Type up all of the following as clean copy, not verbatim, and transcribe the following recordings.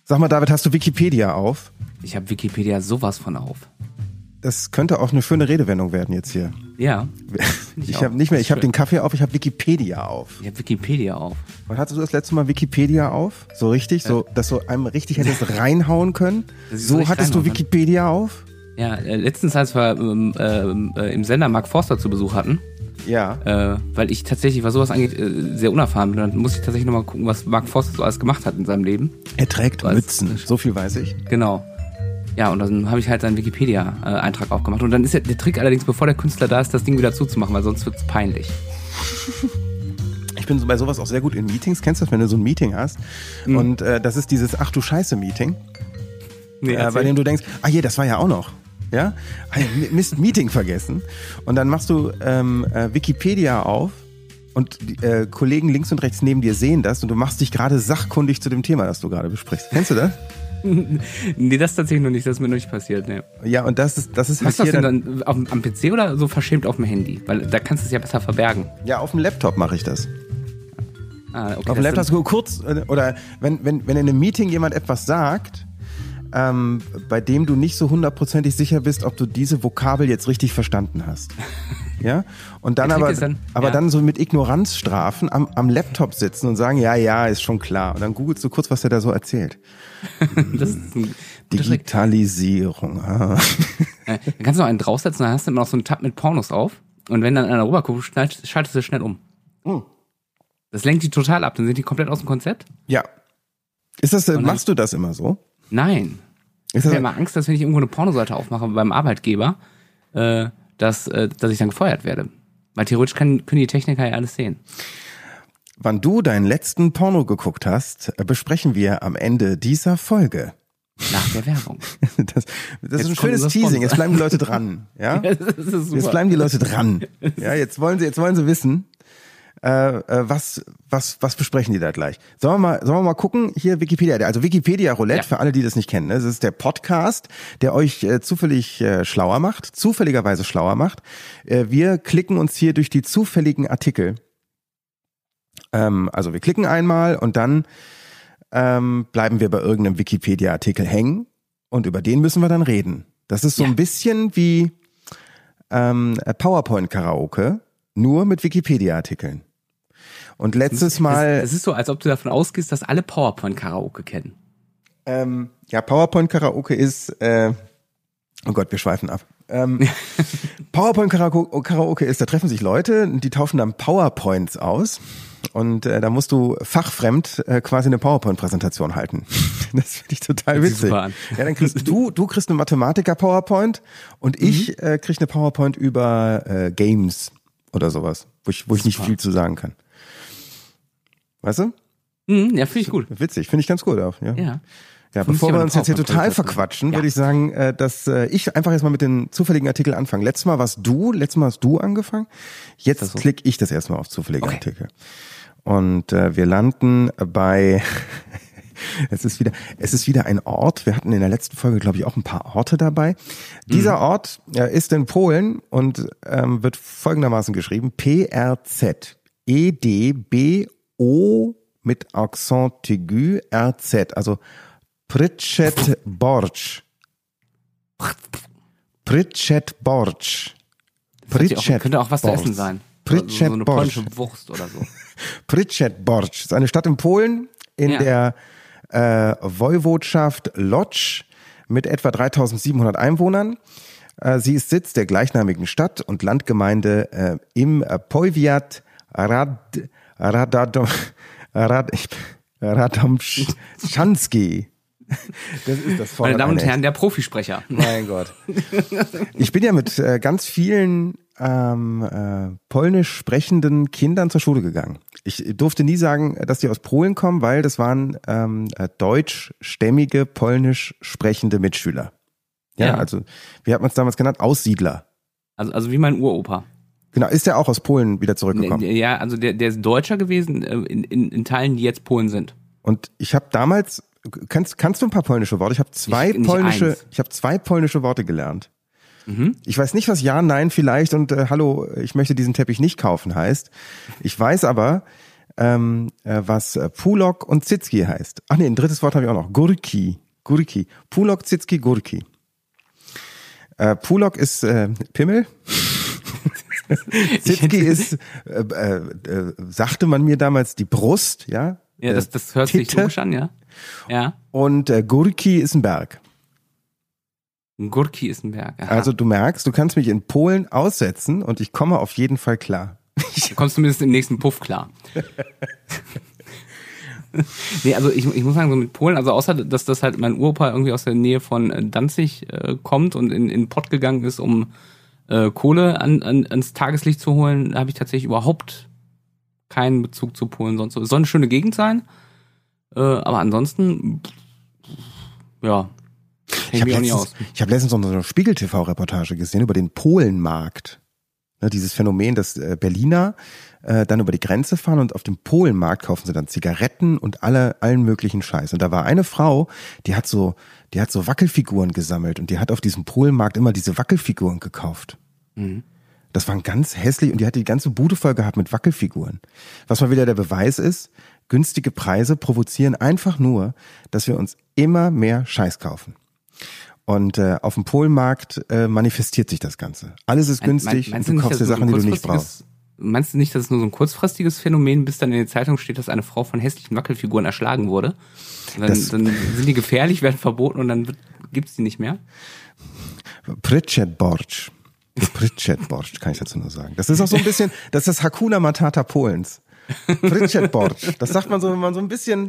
Sag mal, David, hast du Wikipedia auf? Ich habe Wikipedia sowas von auf. Das könnte auch eine schöne Redewendung werden jetzt hier. Ja. Ich habe den Kaffee auf, ich habe Wikipedia auf. Ich habe Wikipedia auf. Wann hattest du das letzte Mal Wikipedia auf? So richtig? So, dass du einem richtig hättest reinhauen können? So hattest du Wikipedia auf? Ja, letztens, als wir im Sender Mark Forster zu Besuch hatten. Ja. Weil ich tatsächlich, was sowas angeht, sehr unerfahren bin. Dann muss ich tatsächlich nochmal gucken, was Mark Forster so alles gemacht hat in seinem Leben. Er trägt Mützen, so viel weiß ich. Genau. Ja, und dann habe ich halt seinen Wikipedia-Eintrag aufgemacht. Und dann ist der Trick allerdings, bevor der Künstler da ist, das Ding wieder zuzumachen, weil sonst wird's peinlich. Ich bin bei sowas auch sehr gut in Meetings. Kennst du das, wenn du so ein Meeting hast? Mhm. Und das ist dieses Ach du Scheiße-Meeting. Nee, bei dem du denkst, das war ja auch noch. Ja? Mist, Meeting vergessen. Und dann machst du Wikipedia auf und die Kollegen links und rechts neben dir sehen das und du machst dich gerade sachkundig zu dem Thema, das du gerade besprichst. Kennst du das? Nee, das tatsächlich noch nicht, das ist mir noch nicht passiert. Nee. Ja, und das ist Machst halt du das denn dann am PC oder so verschämt auf dem Handy? Weil da kannst du es ja besser verbergen. Ja, auf dem Laptop mache ich das. Okay, auf dem Laptop so kurz, oder wenn in einem Meeting jemand etwas sagt, bei dem du nicht so hundertprozentig sicher bist, ob du diese Vokabel jetzt richtig verstanden hast. Ja? Und dann dann so mit Ignoranzstrafen am Laptop sitzen und sagen, ja, ist schon klar. Und dann googelst du kurz, was der da so erzählt. Das ist ein Digitalisierung. Dann kannst du noch einen draufsetzen, dann hast du immer noch so einen Tab mit Pornos auf. Und wenn dann einer rüberguckt, schaltest du schnell um. Das lenkt die total ab, dann sind die komplett aus dem Konzept. Ja. Machst du das immer so? Nein. Ich habe ja immer Angst, dass wenn ich irgendwo eine Pornoseite aufmache beim Arbeitgeber, dass ich dann gefeuert werde. Weil theoretisch können die Techniker ja alles sehen. Wann du deinen letzten Porno geguckt hast, besprechen wir am Ende dieser Folge. Nach der Werbung. Das ist ein schönes Teasing. Jetzt bleiben die Leute dran. Ja? Das ist super. Jetzt bleiben die Leute dran. Ja, jetzt wollen sie wissen, was besprechen die da gleich? Sollen wir mal gucken, hier Wikipedia, also Wikipedia Roulette, für alle, die das nicht kennen, ne? Das ist der Podcast, der euch zufälligerweise schlauer macht. Wir klicken uns hier durch die zufälligen Artikel. Also wir klicken einmal und dann bleiben wir bei irgendeinem Wikipedia-Artikel hängen und über den müssen wir dann reden. Das ist so ein bisschen wie PowerPoint-Karaoke, nur mit Wikipedia-Artikeln. Und letztes Mal... Es ist so, als ob du davon ausgehst, dass alle PowerPoint-Karaoke kennen. PowerPoint-Karaoke ist... oh Gott, wir schweifen ab. PowerPoint-Karaoke ist, da treffen sich Leute, die tauschen dann PowerPoints aus. Und da musst du fachfremd quasi eine PowerPoint-Präsentation halten. Das finde ich total witzig. Super an. Ja, dann kriegst du kriegst eine Mathematiker-PowerPoint und ich krieg eine PowerPoint über Games oder sowas, wo ich nicht viel zu sagen kann. Weißt du? Ja, finde ich gut. Witzig, finde ich ganz gut auch. Ja. Ja, bevor wir uns jetzt hier total verquatschen, würde ich sagen, dass ich einfach jetzt mal mit den zufälligen Artikeln anfange. Letztes Mal hast du angefangen. Jetzt klicke ich das erstmal auf zufällige Artikel. Und wir landen bei es ist wieder ein Ort. Wir hatten in der letzten Folge, glaube ich, auch ein paar Orte dabei. Dieser Ort ist in Polen und wird folgendermaßen geschrieben: PRZEDBO mit Accent aigu RZ, also Przetborz. Könnte auch was zu essen sein. So eine polnische Wurst oder so. Przetborz ist eine Stadt in Polen in der Woiwodschaft Łódź mit etwa 3700 Einwohnern. Sie ist Sitz der gleichnamigen Stadt und Landgemeinde im Powiat Radomszanski. Das ist das Meine Damen und Herren, der Profisprecher. Mein Gott. Ich bin ja mit ganz vielen polnisch sprechenden Kindern zur Schule gegangen. Ich durfte nie sagen, dass die aus Polen kommen, weil das waren deutschstämmige, polnisch sprechende Mitschüler. Ja, also wie hat man es damals genannt? Aussiedler. Also wie mein Uropa. Genau, ist der auch aus Polen wieder zurückgekommen? Ja, also der ist Deutscher gewesen in Teilen, die jetzt Polen sind. Und ich habe damals, kannst du ein paar polnische Worte? Ich habe zwei polnische Worte gelernt. Mhm. Ich weiß nicht, was ja, nein vielleicht und hallo, ich möchte diesen Teppich nicht kaufen heißt. Ich weiß aber, was Pulok und Tzytzki heißt. Ach nee, ein drittes Wort habe ich auch noch. Gurki. Pulok, Tzytzki, Gurki. Pulok ist Pimmel. Tzytzki ist, sagte man mir damals, die Brust, ja. Ja, das hört sich logisch an, ja. Ja. Und Gurki ist ein Berg. Gurki ist ein Berg. Aha. Also du merkst, du kannst mich in Polen aussetzen und ich komme auf jeden Fall klar. Du kommst zumindest im nächsten Puff klar. Nee, also ich muss sagen, so mit Polen, also außer, dass das halt mein Uropa irgendwie aus der Nähe von Danzig kommt und in den Pott gegangen ist, um Kohle ans Tageslicht zu holen, habe ich tatsächlich überhaupt keinen Bezug zu Polen. Sonst so. Es soll eine schöne Gegend sein, aber ansonsten, ja, ich habe letztens noch so eine Spiegel-TV-Reportage gesehen über den Polenmarkt. Ne, dieses Phänomen, dass Berliner dann über die Grenze fahren und auf dem Polenmarkt kaufen sie dann Zigaretten und allen möglichen Scheiß. Und da war eine Frau, die hat so Wackelfiguren gesammelt und die hat auf diesem Polenmarkt immer diese Wackelfiguren gekauft. Mhm. Das waren ganz hässlich und die hat die ganze Bude voll gehabt mit Wackelfiguren. Was mal wieder der Beweis ist, günstige Preise provozieren einfach nur, dass wir uns immer mehr Scheiß kaufen. Und auf dem Polenmarkt manifestiert sich das Ganze. Alles ist günstig und du kaufst dir Sachen, die du nicht brauchst. Meinst du nicht, dass es nur so ein kurzfristiges Phänomen, bis dann in der Zeitung steht, dass eine Frau von hässlichen Wackelfiguren erschlagen wurde? Dann sind die gefährlich, werden verboten und dann gibt's die nicht mehr? Pritschet-Borsch, kann ich dazu nur sagen. Das ist auch so ein bisschen, das ist das Hakuna Matata Polens. Pritschet-Borsch. Das sagt man so, wenn man so ein bisschen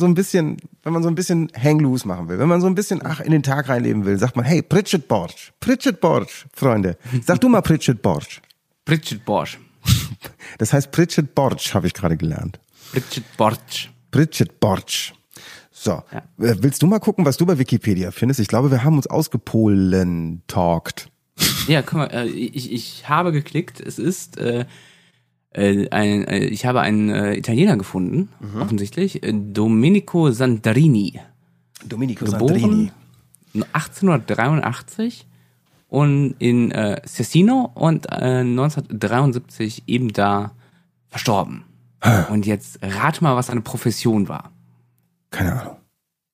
hang loose machen will. Wenn man so ein bisschen in den Tag reinleben will, sagt man, hey, Pritschet-Borsch, Freunde. Sag du mal Pritschet-Borsch. Pritschet-Borsch. Das heißt Pritschet-Borsch, habe ich gerade gelernt. Pritschet-Borsch. So, ja. Willst du mal gucken, was du bei Wikipedia findest? Ich glaube, wir haben uns ausgepolen-talkt. Ja, guck mal, ich habe geklickt. Es ist ich habe einen Italiener gefunden, offensichtlich. Domenico Santorini. Geboren 1883 und in Cesino und 1973 eben da verstorben. Und jetzt rate mal, was seine Profession war. Keine Ahnung.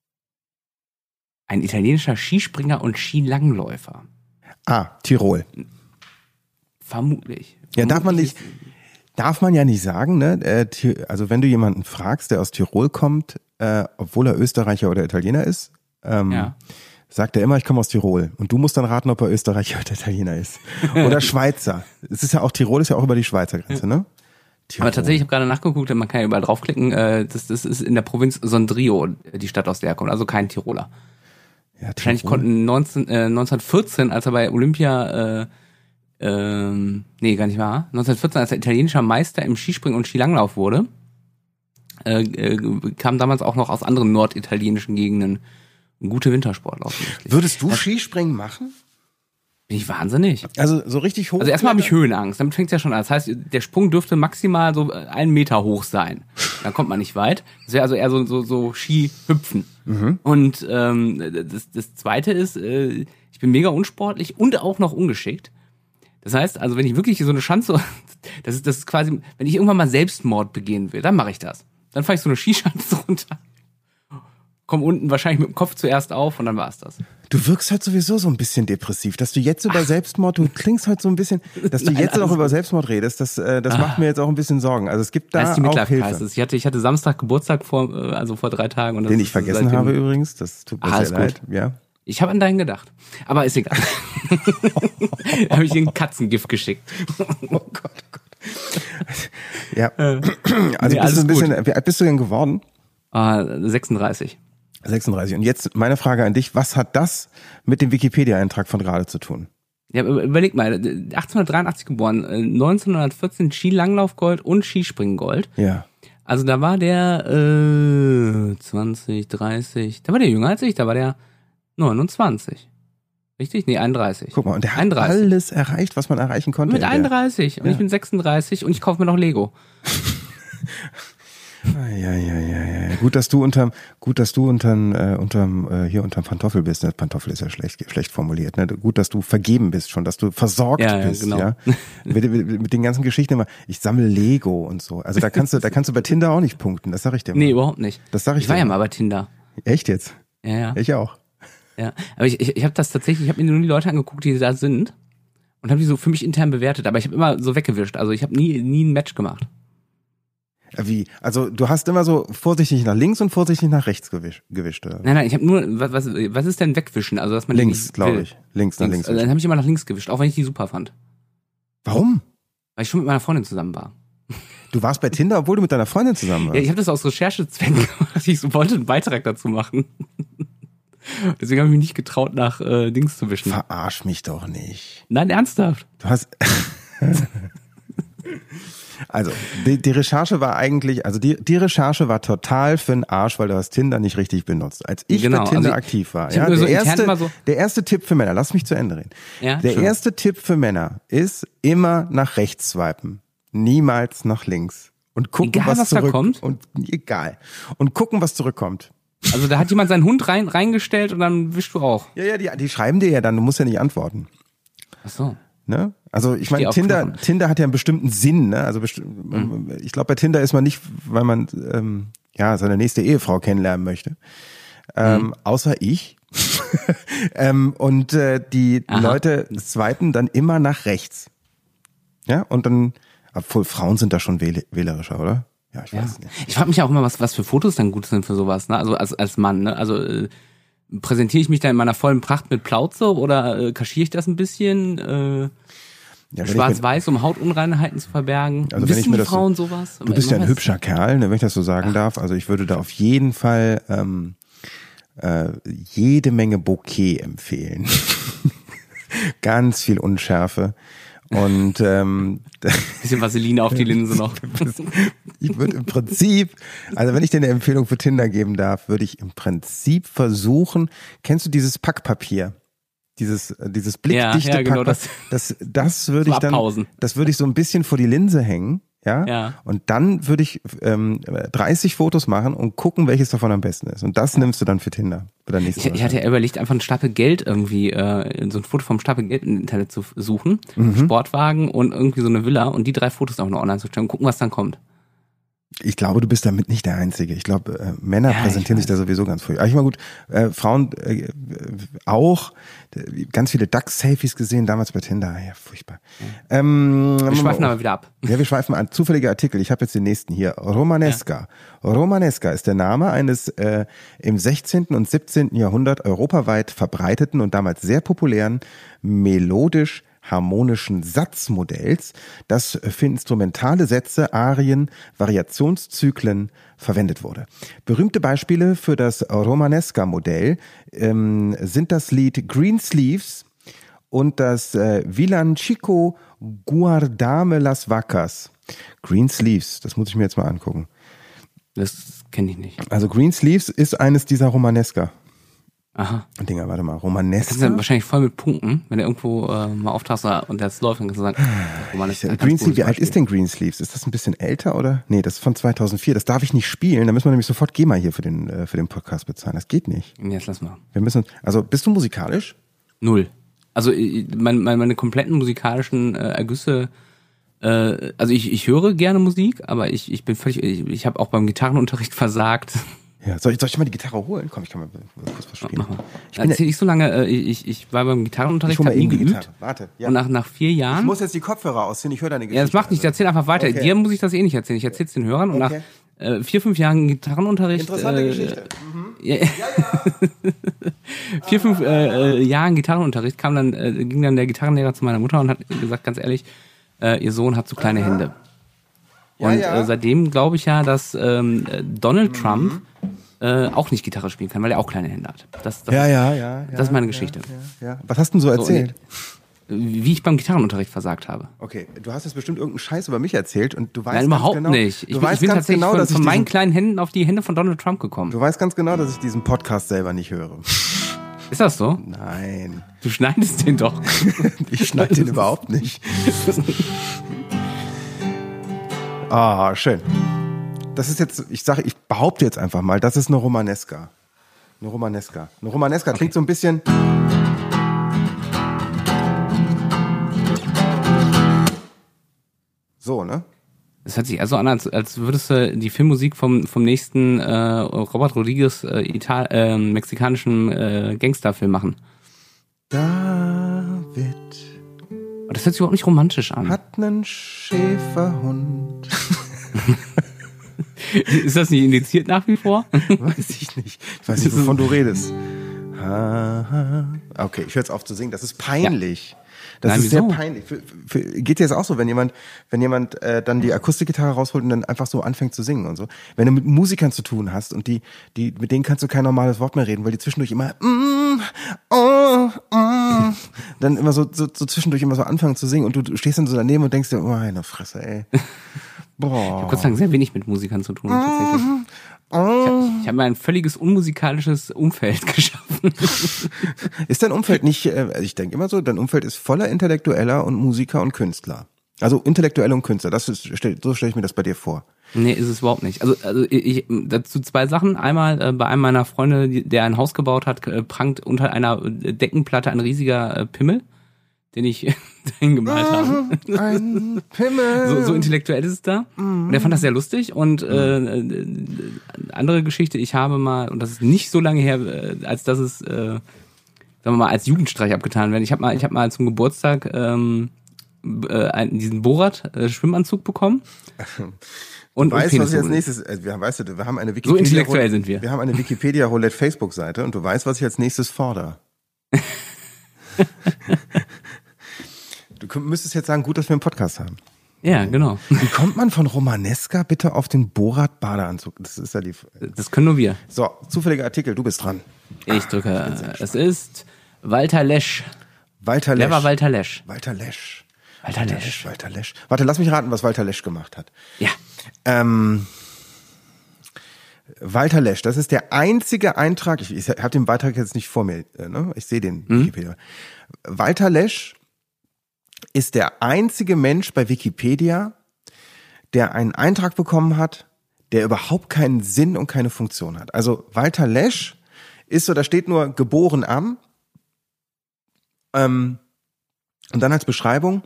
Ein italienischer Skispringer und Skilangläufer. Tirol. Vermutlich. Ja, darf man ja nicht sagen, ne? Also wenn du jemanden fragst, der aus Tirol kommt, obwohl er Österreicher oder Italiener ist, sagt er immer, ich komme aus Tirol. Und du musst dann raten, ob er Österreicher oder Italiener ist. Oder Schweizer. Es ist ja auch, Tirol ist ja auch über die Schweizer Grenze, ne? Tirol. Aber tatsächlich, ich habe gerade nachgeguckt, man kann ja überall draufklicken, das ist in der Provinz Sondrio, die Stadt, aus der er kommt, also kein Tiroler. Ja, wahrscheinlich konnten 1914, als er bei Olympia nee, gar nicht wahr. 1914, als er italienischer Meister im Skispringen und Skilanglauf wurde, kam damals auch noch aus anderen norditalienischen Gegenden gute Wintersportler. Würdest du Skispringen machen? Bin ich wahnsinnig. Also so richtig hoch? Also erstmal habe ich Höhenangst, damit fängt's ja schon an. Das heißt, der Sprung dürfte maximal so 1 Meter hoch sein. Dann kommt man nicht weit. Das wäre also eher so Skihüpfen. Mhm. Und das Zweite ist, ich bin mega unsportlich und auch noch ungeschickt. Das heißt, also wenn ich wirklich so eine Schanze, das ist quasi, wenn ich irgendwann mal Selbstmord begehen will, dann mache ich das. Dann fahre ich so eine Skischanze runter, komme unten wahrscheinlich mit dem Kopf zuerst auf und dann war's das. Du wirkst halt sowieso so ein bisschen depressiv, dass du jetzt über Selbstmord, du klingst halt so ein bisschen, dass du jetzt noch über Selbstmord redest, das macht mir jetzt auch ein bisschen Sorgen. Also es gibt da auch Hilfe. Ich hatte Samstag Geburtstag vor 3 Tagen. Und das den ich vergessen habe übrigens, das tut mir sehr leid. Ja. Ich habe an deinen gedacht. Aber ist egal. Da habe ich dir ein Katzengift geschickt. Oh Gott. Ja. Also wie alt bist du denn geworden? 36. 36. Und jetzt meine Frage an dich, was hat das mit dem Wikipedia-Eintrag von gerade zu tun? Ja, überleg mal, 1883 geboren, 1914 Skilanglaufgold und Skispringgold. Ja. Also da war der 20, 30, da war der jünger als ich, da war der 29. Richtig? Nee, 31. Guck mal, und der hat 31. Alles erreicht, was man erreichen konnte. Mit 31 und ich bin 36 und ich kaufe mir noch Lego. Ja. Gut, dass du unterm Pantoffel bist. Ne? Pantoffel ist ja schlecht formuliert. Ne? Gut, dass du vergeben bist schon, dass du versorgt bist. Genau. Ja? Mit den ganzen Geschichten immer. Ich sammle Lego und so. Also da kannst du bei Tinder auch nicht punkten. Das sag ich dir mal. Nee, überhaupt nicht. Das sag ich war ja mal bei Tinder. Echt jetzt? Ja. Ich auch. Ja, aber ich habe das tatsächlich, ich habe mir nur die Leute angeguckt, die da sind und habe die so für mich intern bewertet, aber ich habe immer so weggewischt, also ich habe nie ein Match gemacht. Wie? Also du hast immer so vorsichtig nach links und vorsichtig nach rechts gewischt, oder? Nein, ich habe nur, was ist denn wegwischen? Also dass man links, glaube ich. Links nach links. Also, dann habe ich immer nach links gewischt, auch wenn ich die super fand. Warum? Weil ich schon mit meiner Freundin zusammen war. Du warst bei Tinder, obwohl du mit deiner Freundin zusammen warst? Ja, ich habe das aus Recherchezwecken gemacht, ich so wollte einen Beitrag dazu machen. Deswegen habe ich mich nicht getraut, nach Dings zu wischen. Verarsch mich doch nicht. Nein, ernsthaft. Du hast... Also, die Recherche war eigentlich, also die Recherche war total für den Arsch, weil du hast Tinder nicht richtig benutzt. Als ich bei Tinder aktiv war, ja, der erste Tipp für Männer, lass mich zu Ende reden. Ja, der erste Tipp für Männer ist immer nach rechts swipen. Niemals nach links. Und gucken, egal, was da kommt? Egal. Und gucken, was zurückkommt. Also da hat jemand seinen Hund reingestellt und dann wischst du auch. Ja, die schreiben dir ja dann, du musst ja nicht antworten. Ach so. Ne? Also ich meine, Tinder hat ja einen bestimmten Sinn, ne? Also ich glaube, bei Tinder ist man nicht, weil man seine nächste Ehefrau kennenlernen möchte. Außer ich. Und die Leute swipen dann immer nach rechts. Ja, und dann, obwohl Frauen sind da schon wählerischer, oder? Ja, ich weiß nicht. Ich frage mich auch immer, was für Fotos dann gut sind für sowas, ne? Also als Mann, ne? Also präsentiere ich mich da in meiner vollen Pracht mit Plauze oder kaschiere ich das ein bisschen? Schwarz-Weiß, um Hautunreinheiten zu verbergen. Also wissen die Frauen sowas? Du bist ja ein hübscher Kerl, ne, wenn ich das so sagen darf. Also ich würde da auf jeden Fall jede Menge Bouquet empfehlen. Ganz viel Unschärfe. Und bisschen Vaseline auf die Linse noch. Ich würde im Prinzip, also wenn ich dir eine Empfehlung für Tinder geben darf, würde ich im Prinzip versuchen, kennst du dieses Packpapier? Dieses blickdichte genau, Packpapier. Das würde ich dann, das würde ich so ein bisschen vor die Linse hängen. Ja. Und dann würde ich 30 Fotos machen und gucken, welches davon am besten ist. Und das nimmst du dann für Tinder. Ich hatte ja überlegt, einfach einen Stapel Geld irgendwie, so ein Foto vom Stapel Geld im Internet zu suchen, Sportwagen und irgendwie so eine Villa und die 3 Fotos auch noch online zu stellen und gucken, was dann kommt. Ich glaube, du bist damit nicht der Einzige. Ich glaube, Männer präsentieren sich da sowieso ganz früh. Ich meine, gut, Frauen auch. Ganz viele Duck-Selfies gesehen, damals bei Tinder. Ja, furchtbar. Wir schweifen aber wieder ab. Ja, wir schweifen an. Zufälliger Artikel. Ich habe jetzt den nächsten hier. Romanesca. Ja. Romanesca ist der Name eines im 16. und 17. Jahrhundert europaweit verbreiteten und damals sehr populären melodisch harmonischen Satzmodells, das für instrumentale Sätze, Arien, Variationszyklen verwendet wurde. Berühmte Beispiele für das Romanesca-Modell sind das Lied Green Sleeves und das Villancico Guardame las Vacas. Green Sleeves, das muss ich mir jetzt mal angucken. Das kenne ich nicht. Also Green Sleeves ist eines dieser Romanesca. Aha. Dinger, warte mal, Romanesca. Das ist ja wahrscheinlich voll mit Punkten, wenn du irgendwo mal auftauchst und das läuft, dann kannst du sagen, Romanesca. Greensleeves, wie alt ist denn Greensleeves? Ist das ein bisschen älter, oder? Nee, das ist von 2004, das darf ich nicht spielen, da müssen wir nämlich sofort GEMA hier für den Podcast bezahlen, das geht nicht. Jetzt lass mal. Also bist du musikalisch? 0. Also meine kompletten musikalischen Ergüsse, also ich höre gerne Musik, aber ich bin ich habe auch beim Gitarrenunterricht versagt. Ja, soll ich mal die Gitarre holen? Komm, ich kann mal kurz was spielen. Mach mal. Erzähl ich so lange, ich war beim Gitarrenunterricht, habe nie geübt. Warte. Ja. Und nach 4 Jahren... Ich muss jetzt die Kopfhörer ausziehen, ich höre deine Geschichte. Ja, das macht nichts, erzähl einfach weiter. Okay. Dir muss ich das eh nicht erzählen, ich erzähl's den Hörern. Und nach 4-5 Jahren Gitarrenunterricht... Interessante Geschichte. Ja. 4-5 Jahren Gitarrenunterricht ging dann der Gitarrenlehrer zu meiner Mutter und hat gesagt, ganz ehrlich, ihr Sohn hat zu kleine Hände. Und seitdem glaube ich ja, dass Donald Trump auch nicht Gitarre spielen kann, weil er auch kleine Hände hat. Das ist meine Geschichte. Ja. Was hast du denn so erzählt? Wie ich beim Gitarrenunterricht versagt habe. Okay, du hast jetzt bestimmt irgendeinen Scheiß über mich erzählt und du weißt Nein, überhaupt ganz genau, nicht. Ich bin tatsächlich genau, von meinen kleinen Händen auf die Hände von Donald Trump gekommen. Du weißt ganz genau, dass ich diesen Podcast selber nicht höre. Ist das so? Nein. Du schneidest den doch. Ich schneide den überhaupt nicht. Ah, schön. das ist jetzt, ich behaupte jetzt einfach mal, das ist eine Romanesca. Eine Romanesca klingt so ein bisschen... So, ne? Das hört sich also an, als würdest du die Filmmusik vom nächsten Robert Rodriguez mexikanischen Gangsterfilm machen. David. Aber das hört sich überhaupt nicht romantisch an. Hat nen Schäferhund. Ist das nicht indiziert nach wie vor? Weiß ich nicht. Ich weiß nicht, wovon du redest. Okay, ich höre jetzt auf zu singen. Das ist peinlich. Ja. Das ist sehr peinlich. Geht dir das auch so, wenn jemand dann die Akustikgitarre rausholt und dann einfach so anfängt zu singen und so? Wenn du mit Musikern zu tun hast und die mit denen kannst du kein normales Wort mehr reden, weil die zwischendurch immer dann immer so zwischendurch immer so anfangen zu singen und du stehst dann so daneben und denkst dir, oh, meine Fresse, ey. Boah. Ich habe Gott sei Dank sehr wenig mit Musikern zu tun, tatsächlich. Ich hab mir ein völliges unmusikalisches Umfeld geschaffen. Ist dein Umfeld nicht, ich denke immer so, dein Umfeld ist voller Intellektueller und Musiker und Künstler. Also Intellektuelle und Künstler, so stelle ich mir das bei dir vor. Nee, ist es überhaupt nicht. Also ich dazu zwei Sachen. Einmal bei einem meiner Freunde, der ein Haus gebaut hat, prangt unter einer Deckenplatte ein riesiger Pimmel, den ich dahin gemalt habe. Ein Pimmel. So intellektuell ist es da. Und er fand das sehr lustig. Und andere Geschichte, ich habe mal, und das ist nicht so lange her, als dass es, sagen wir mal, als Jugendstreich abgetan wird. Ich habe mal zum Geburtstag diesen Borat-Schwimmanzug bekommen. Und weißt du, was ich als nächstes, wir haben eine Wikipedia. So intellektuell sind wir. Wir haben eine Wikipedia-Roulette-Facebook-Seite und du weißt, was ich als nächstes fordere. Du müsstest jetzt sagen, gut, dass wir einen Podcast haben. Ja, genau. Wie kommt man von Romanesca bitte auf den Borat-Badeanzug? Das ist ja das können nur wir. So, zufälliger Artikel, du bist dran. Ich drücke. Es ist Walter Lesch. Walter Lesch. Wer war Walter Lesch? Walter Lesch. Warte, lass mich raten, was Walter Lesch gemacht hat. Ja. Walter Lesch, das ist der einzige Eintrag, ich habe den Beitrag jetzt nicht vor mir, ne? Ich sehe den Wikipedia. Walter Lesch ist der einzige Mensch bei Wikipedia, der einen Eintrag bekommen hat, der überhaupt keinen Sinn und keine Funktion hat. Also Walter Lesch ist so, da steht nur geboren am, und dann als Beschreibung,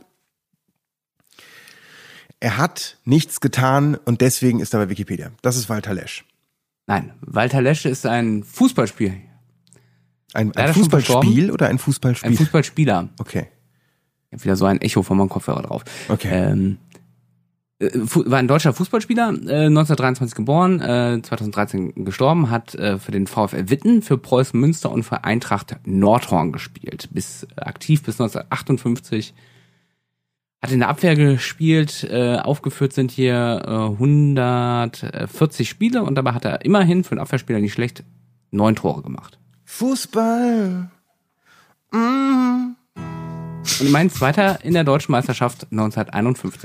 er hat nichts getan und deswegen ist er bei Wikipedia. Das ist Walter Lesch. Nein, Walter Lesch ist ein Fußballspiel. Ein Fußballspiel oder ein Fußballspiel? Ein Fußballspieler. Okay. Ich habe wieder so ein Echo von meinem Kopfhörer drauf. Okay. War ein deutscher Fußballspieler, 1923 geboren, 2013 gestorben, hat für den VfL Witten, für Preußen Münster und für Eintracht Nordhorn gespielt. Aktiv bis 1958. Hat in der Abwehr gespielt, aufgeführt sind hier 140 Spiele und dabei hat er immerhin für einen Abwehrspieler nicht schlecht 9 Tore gemacht. Fußball. Und mein zweiter in der Deutschen Meisterschaft 1951.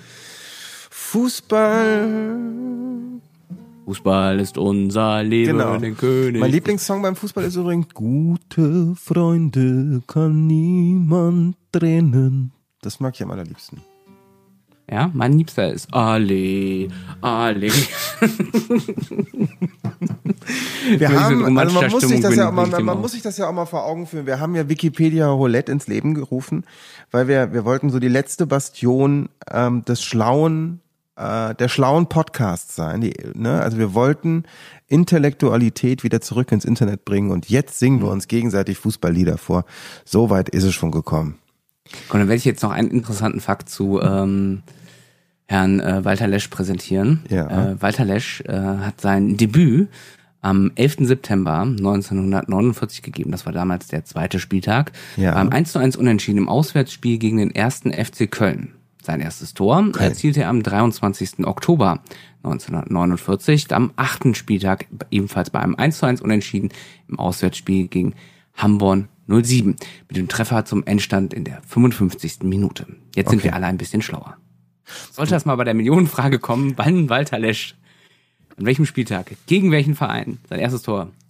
Fußball ist unser Leben, genau. Den König. Mein Lieblingssong beim Fußball ist übrigens Gute Freunde kann niemand trennen. Das mag ich am allerliebsten. Ja, mein Liebster ist Ale. Wir haben, also man muss sich das ja auch mal vor Augen führen. Wir haben ja Wikipedia Roulette ins Leben gerufen, weil wir wollten so die letzte Bastion der schlauen Podcasts sein. Also wir wollten Intellektualität wieder zurück ins Internet bringen und jetzt singen wir uns gegenseitig Fußballlieder vor. So weit ist es schon gekommen. Und dann werde ich jetzt noch einen interessanten Fakt zu Herrn Walter Lesch präsentieren. Ja. Walter Lesch hat sein Debüt am 11. September 1949 gegeben. Das war damals der zweite Spieltag. Ja. Beim 1:1 Unentschieden im Auswärtsspiel gegen den 1. FC Köln. Sein erstes Tor erzielte er am 23. Oktober 1949. Am 8. Spieltag ebenfalls bei einem 1:1 Unentschieden im Auswärtsspiel gegen Hamborn 07. Mit dem Treffer zum Endstand in der 55. Minute. Jetzt sind wir alle ein bisschen schlauer. Sollte das mal bei der Millionenfrage kommen, wann Walter Lesch, an welchem Spieltag, gegen welchen Verein sein erstes Tor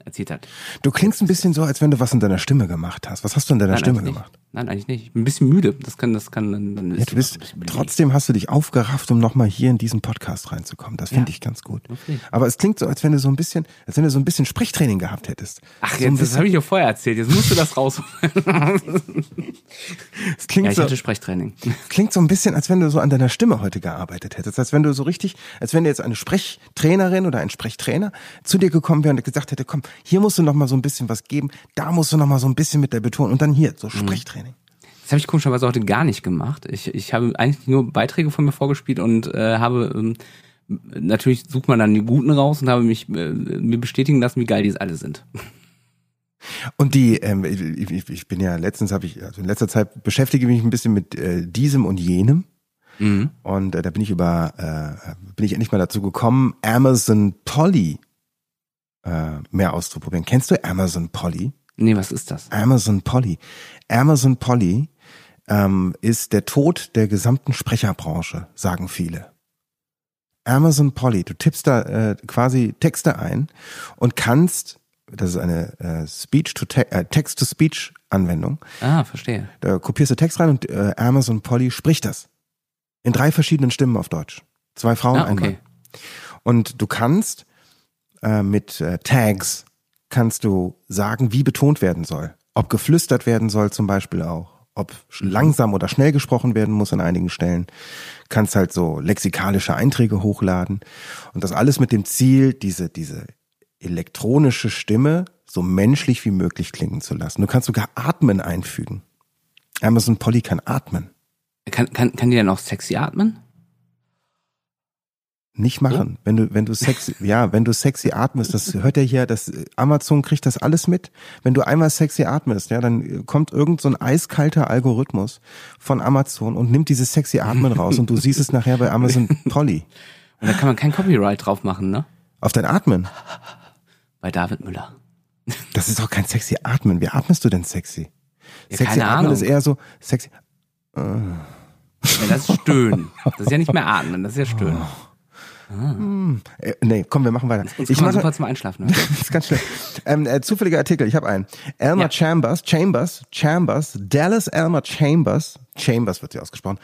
erzählt hat. Du klingst ein bisschen so, als wenn du was in deiner Stimme gemacht hast. Was hast du in deiner Stimme gemacht? Nein, eigentlich nicht. Ich bin ein bisschen müde. Das kann dann ja, trotzdem hast du dich aufgerafft, um nochmal hier in diesen Podcast reinzukommen. Das finde ich ganz gut. Okay. Aber es klingt so, als wenn du so ein bisschen Sprechtraining gehabt hättest. Ach, jetzt, das habe ich ja vorher erzählt. Jetzt musst du das rausholen. Es klingt ich hatte Sprechtraining. Klingt so ein bisschen, als wenn du so an deiner Stimme heute gearbeitet hättest. Als wenn du so richtig, als wenn jetzt eine Sprechtrainerin oder ein Sprechtrainer zu dir gekommen wäre und gesagt hätte, komm, hier musst du nochmal so ein bisschen was geben, da musst du nochmal so ein bisschen mit der Betonung und dann hier, so Sprechtraining. Das habe ich komischerweise heute gar nicht gemacht. Ich habe eigentlich nur Beiträge von mir vorgespielt und habe natürlich sucht man dann die Guten raus und habe mich mir bestätigen lassen, wie geil die alle sind. Und die, ich bin ja in letzter Zeit beschäftige ich mich ein bisschen mit diesem und jenem. Mhm. Und da bin ich endlich mal dazu gekommen, Amazon Polly mehr auszuprobieren. Kennst du Amazon Polly? Nee, was ist das? Amazon Polly. Amazon Polly ist der Tod der gesamten Sprecherbranche, sagen viele. Amazon Polly, du tippst da quasi Texte ein und kannst, das ist eine Text-to-Speech-Anwendung. Ah, verstehe. Da kopierst du Text rein und Amazon Polly spricht das. In 3 verschiedenen Stimmen auf Deutsch. 2 Frauen, ein Mann. Und du kannst mit Tags kannst du sagen, wie betont werden soll. Ob geflüstert werden soll zum Beispiel auch. Ob langsam oder schnell gesprochen werden muss an einigen Stellen. Kannst halt so lexikalische Einträge hochladen. Und das alles mit dem Ziel, diese elektronische Stimme so menschlich wie möglich klingen zu lassen. Du kannst sogar Atmen einfügen. Amazon Polly kann atmen. Kann die dann auch sexy atmen? Nicht machen. So? Wenn du sexy atmest, das hört ja hier, Amazon kriegt das alles mit. Wenn du einmal sexy atmest, ja, dann kommt irgend so ein eiskalter Algorithmus von Amazon und nimmt dieses sexy Atmen raus und du siehst es nachher bei Amazon Polly. Und da kann man kein Copyright drauf machen, ne? Auf dein Atmen? Bei David Müller. Das ist doch kein sexy Atmen. Wie atmest du denn sexy? Ja, sexy keine Atmen Ahnung. ist eher so sexy. Ja, das ist Stöhnen. Das ist ja nicht mehr Atmen, das ist ja Stöhnen. Nee, komm, wir machen weiter. Ich mache super zum Einschlafen. Ne? Das ist ganz schnell. Zufälliger Artikel, ich habe einen. Elmer Chambers, Dallas Elmer Chambers wird sie ausgesprochen,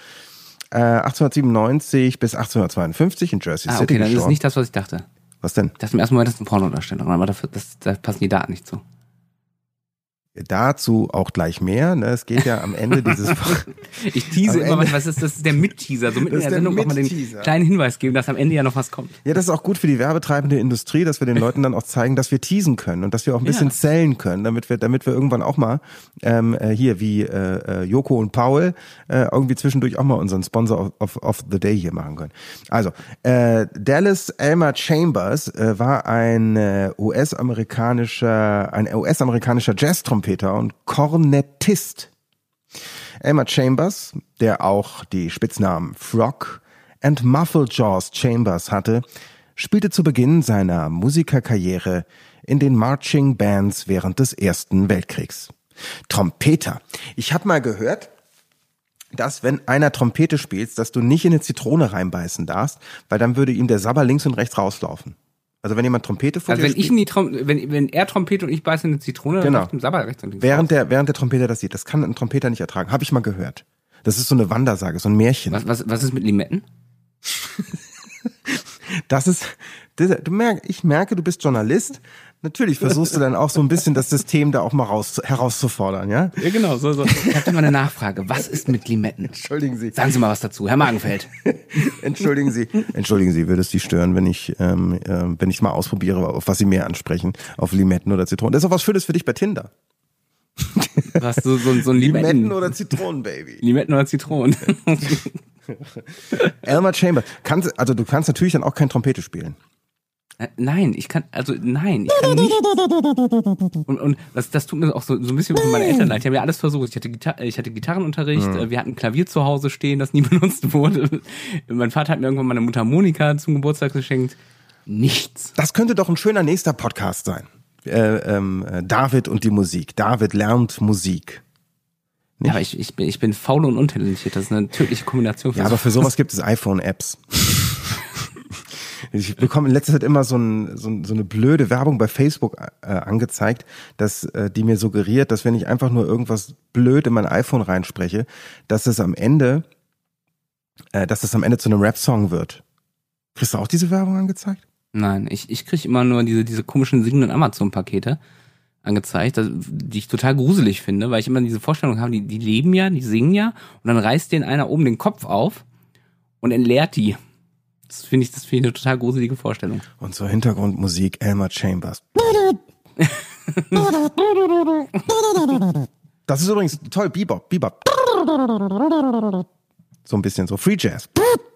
1897 bis 1852 in Jersey City. Okay, dann ist es nicht das, was ich dachte. Was denn? Das im ersten Moment ist eine Pornodarstellung, aber da passen die Daten nicht zu. Dazu auch gleich mehr. Ne? Es geht ja am Ende dieses... Ich tease immer, was ist das? Ist der Mit-Teaser. So mitten in der Sendung kann man den kleinen Hinweis geben, dass am Ende ja noch was kommt. Ja, das ist auch gut für die werbetreibende Industrie, dass wir den Leuten dann auch zeigen, dass wir teasen können und dass wir auch ein bisschen zählen können, damit wir irgendwann auch mal hier wie Joko und Paul irgendwie zwischendurch auch mal unseren Sponsor of the Day hier machen können. Also, Dallas Elmer Chambers war ein US-amerikanischer Jazz-Trompeter und Kornettist. Elmer Chambers, der auch die Spitznamen Frog and Mufflejaws Chambers hatte, spielte zu Beginn seiner Musikerkarriere in den Marching Bands während des Ersten Weltkriegs. Trompeter. Ich habe mal gehört, dass wenn einer Trompete spielt, dass du nicht in eine Zitrone reinbeißen darfst, weil dann würde ihm der Sabber links und rechts rauslaufen. Also wenn jemand Trompete vor dir spielt, wenn er Trompete und ich beiße eine Zitrone, dann läuft dem Sabber rechts und links. Während der Trompeter das sieht, das kann ein Trompeter nicht ertragen. Habe ich mal gehört. Das ist so eine Wandersage, so ein Märchen. Was ist mit Limetten? Ich merke, du bist Journalist. Natürlich versuchst du dann auch so ein bisschen das System da auch mal herauszufordern, ja? Ja, genau. So. Ich habe da mal eine Nachfrage. Was ist mit Limetten? Entschuldigen Sie. Sagen Sie mal was dazu, Herr Magenfeld. Entschuldigen Sie, würde es Sie stören, wenn ich mal ausprobiere, auf was Sie mehr ansprechen, auf Limetten oder Zitronen? Das ist auch was Schönes für dich bei Tinder. Was, so ein Limetten oder Zitronen, Baby? Limetten oder Zitronen. Elmer Chambers. Du kannst natürlich dann auch kein Trompete spielen. Nein, ich kann nicht. Und das tut mir auch so ein bisschen von meinen Eltern leid. Die haben ja alles versucht. Ich hatte Gitarrenunterricht, wir hatten ein Klavier zu Hause stehen, das nie benutzt wurde. Mein Vater hat mir irgendwann meine Mundharmonika zum Geburtstag geschenkt. Nichts. Das könnte doch ein schöner nächster Podcast sein. David und die Musik. David lernt Musik. Nicht? Ja, aber ich bin faul und untalentiert. Das ist eine tödliche Kombination. Ja, aber für sowas gibt es iPhone-Apps. Ich bekomme in letzter Zeit immer so eine blöde Werbung bei Facebook angezeigt, dass die mir suggeriert, dass wenn ich einfach nur irgendwas blöd in mein iPhone reinspreche, dass es am Ende zu einem Rap-Song wird. Kriegst du auch diese Werbung angezeigt? Nein, ich kriege immer nur diese komischen singenden Amazon-Pakete angezeigt, die ich total gruselig finde, weil ich immer diese Vorstellung habe, die leben ja, die singen ja und dann reißt denen einer oben den Kopf auf und entleert die. Das finde ich eine total gruselige Vorstellung. Und zur Hintergrundmusik Elmer Chambers. Das ist übrigens toll, Bebop. So ein bisschen so Free Jazz.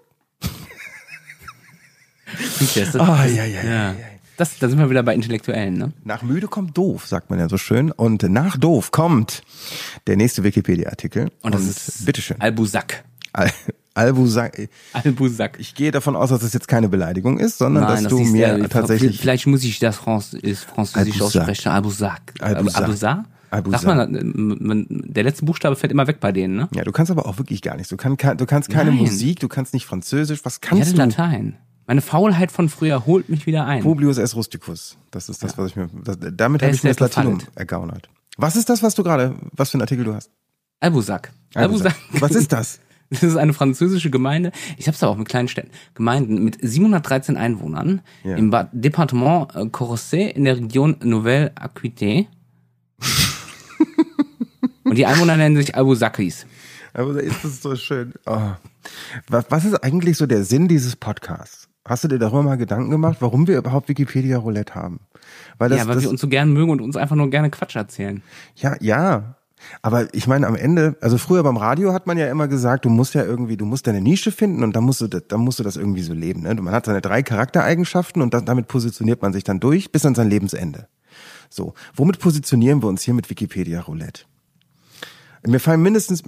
Ja. Da sind wir wieder bei Intellektuellen, ne? Nach müde kommt doof, sagt man ja so schön. Und nach doof kommt der nächste Wikipedia-Artikel. Und das ist bitteschön. Albusac. Albusac. Albusac. Ich gehe davon aus, dass das jetzt keine Beleidigung ist, sondern dass du mir tatsächlich... Vielleicht muss ich das französisch aussprechen. Albusac. Albusac? Sag mal, der letzte Buchstabe fällt immer weg bei denen, ne? Ja, du kannst aber auch wirklich gar nicht. Du kannst keine Musik, du kannst nicht Französisch. Was kannst du? Latein. Meine Faulheit von früher holt mich wieder ein. Publius es rusticus. Das ist das, was ich mir... damit habe ich mir das Latinum ergaunert. Was ist das, was für einen Artikel du hast? Albusac. Was ist das? Das ist eine französische Gemeinde. Ich habe es aber auch mit kleinen Städten. Gemeinden mit 713 Einwohnern im Departement Corrèze in der Region Nouvelle-Aquitaine. Und die Einwohner nennen sich Albusakis. Aber ist das so schön. Oh. Was ist eigentlich so der Sinn dieses Podcasts? Hast du dir darüber mal Gedanken gemacht, warum wir überhaupt Wikipedia Roulette haben? Weil wir uns so gern mögen und uns einfach nur gerne Quatsch erzählen. Ja. Aber ich meine, am Ende, also früher beim Radio hat man ja immer gesagt, du musst deine Nische finden und dann musst du das irgendwie so leben. Ne? Man hat seine 3 Charaktereigenschaften und damit positioniert man sich dann durch bis an sein Lebensende. So, womit positionieren wir uns hier mit Wikipedia Roulette? Mir fallen mindestens